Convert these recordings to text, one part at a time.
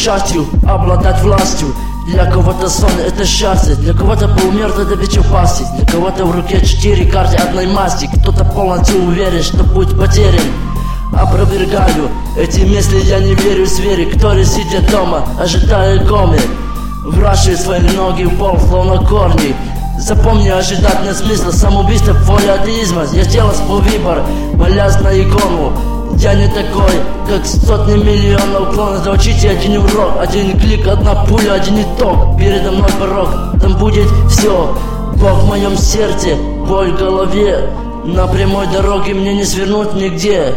частью обладать властью. Для кого-то сон это счастье, для кого-то полумертвый до безопасности, для кого-то в руке 4 карты одной масти. Кто-то полностью уверен, что путь потерян. Опровергаю эти мысли, я не верю звере, которые сидят дома, ожидая комы, вращают свои ноги в пол, словно корни. Запомни, ожидать нет смысла, самоубийство, воля атеизма. Я сделал свой выбор, молясь на икону. Я не такой, как сотни миллионов клонов. Заучите один урок, один клик, одна пуля, один итог. Передо мной порог, там будет все. Бог в моем сердце, боль в голове. На прямой дороге мне не свернуть нигде.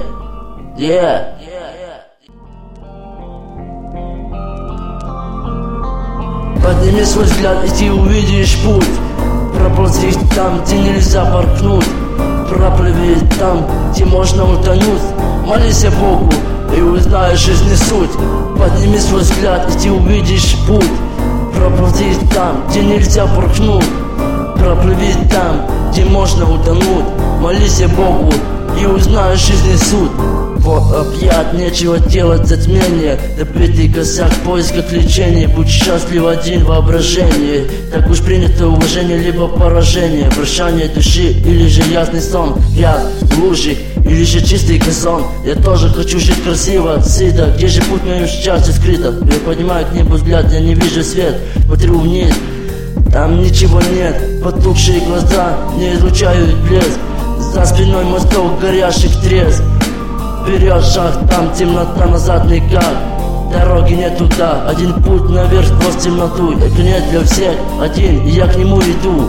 Подними свой взгляд, и ты увидишь путь. Проползи там, где нельзя поркнуть. Проплыви там, где можно утонуть. Молись Богу, и узнаешь жизни суть. Подними свой взгляд, и ты увидишь путь. Проползи там, где нельзя поркнуть. Проплыви там, где можно утонуть. Молись Богу, и узнаешь жизни суть. Вот опять нечего делать затмение. Добитый косяк в поисках лечения. Будь счастлив один в воображении. Так уж принято уважение, либо поражение. Прощание души или же ясный сон. Грязь, лужи или же чистый газон. Я тоже хочу жить красиво, сыто. Где же путь моему счастью скрыто? Я поднимаю к небу взгляд, я не вижу свет. Смотрю вниз, там ничего нет. Потухшие глаза не излучают блеск. За спиной мостов горящих треск. Вперед шаг, там темнота, назад никак. Дороги нет туда, один путь наверх сквозь темноту. Это нет для всех, один, и я к нему иду.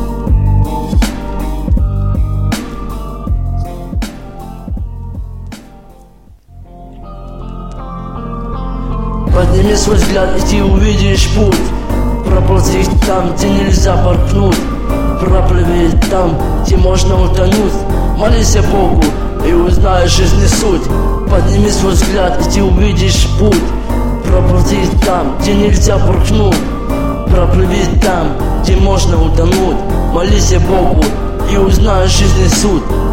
Подними свой взгляд, и ты увидишь путь. Проползи там, где нельзя поркнуть. Проплыви там, где можно утонуть. Молись Богу, и узнаешь жизни суть. Подними свой взгляд, и ты увидишь путь. Проползи там, где нельзя поркнуть. Проплыви там, где можно утонуть. Молись Богу, и узнаешь жизни суть.